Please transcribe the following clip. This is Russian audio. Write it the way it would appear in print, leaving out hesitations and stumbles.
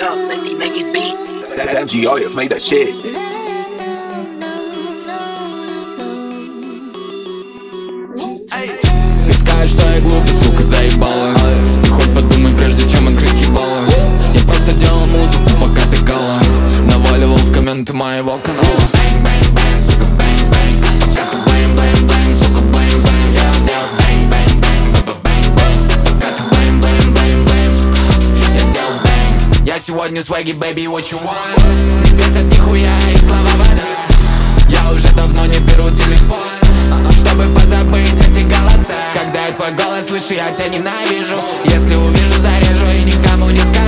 up, sexy, make it beat. That MGOS made that shit. Ты скажешь, что я глупый, сука, заебала. Ты хоть подумай, прежде чем открыть ебало. Я просто делал музыку, пока ты кала. Наваливал в комменты моего канала. Бэнг-бэнг-бэнг, сука, бэнг-бэнг. Пока ты блэм-блэм-блэм, сука, блэм-блэм. Я делал бэнг-бэнг-бэнг, бэнг-бэнг. Пока ты блэм-блэм-блэм-блэм, я делал бэнг. Я сегодня свэгги, baby, what you want? Не весят нихуя и слова вода. Я уже давно не беру телефон, чтобы позабыть эти голоса. Когда я твой голос слышу, я тебя ненавижу. Если увижу, зарежу и никому не скажу.